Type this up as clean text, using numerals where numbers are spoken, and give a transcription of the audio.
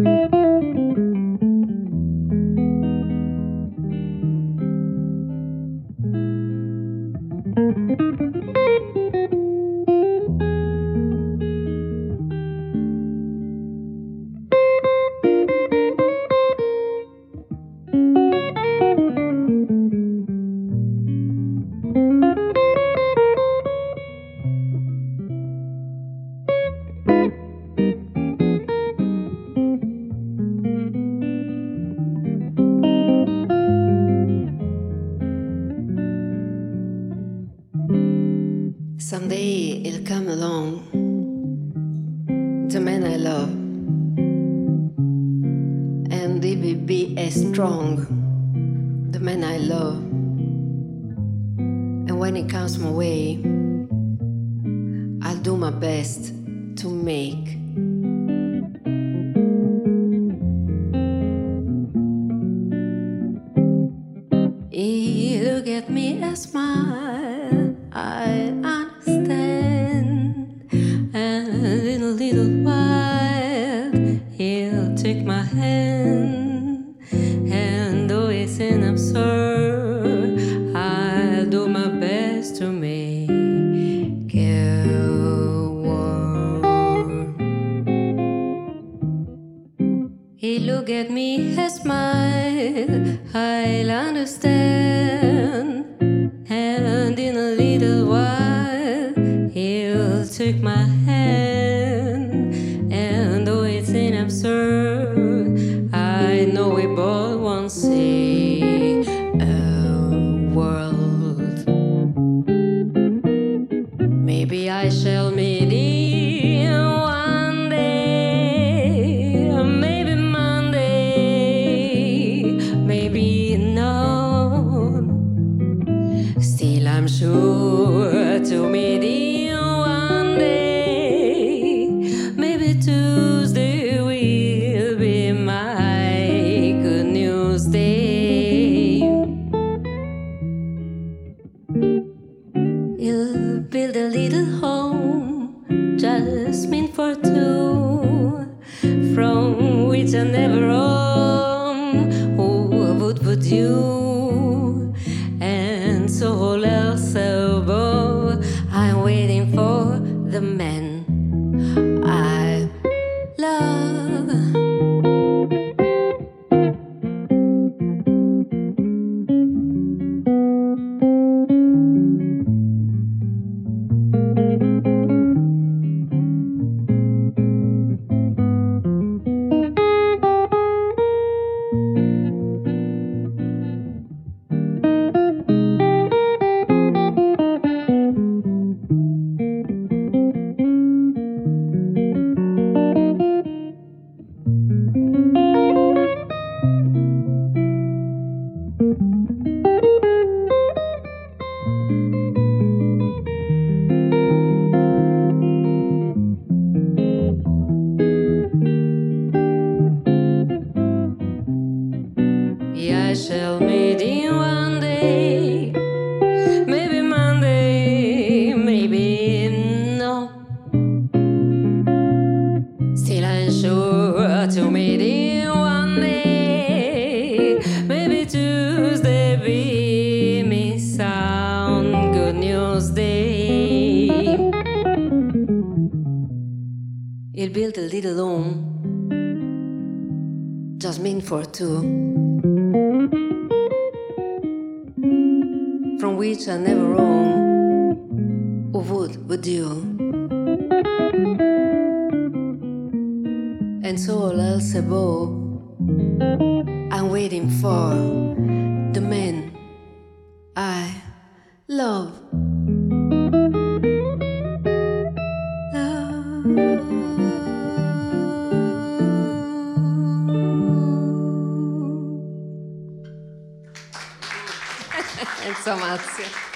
Someday he'll come along, the man I love, and he will be as strong, the man I love. And when he comes my way, I'll do my best to make. He look at me and smile, I understand. And in a little while, he'll take my hand. And though it's an absurd, I'll do my best to make it work. He look at me and smile, I'll understand. And in a little while, he'll take my hand. And though it's an absurd, I know we both won't see a world. Maybe I shall meet you one day, or maybe Monday, maybe not. Still I'm sure to meet you one day. Maybe Tuesday will be my good news day. He'll build a little home just meant for two, from which I never roam. Who would put you? And so all else above, I'm waiting for the man I love. I shall meet you one day, maybe Monday, maybe no. Still I'm sure to meet you one day, maybe Tuesday be me sound good news day. He'll build a little home just meant for two, from which I never roam. Who would you? And so all else above, I'm waiting for the man I love. Thanks so much.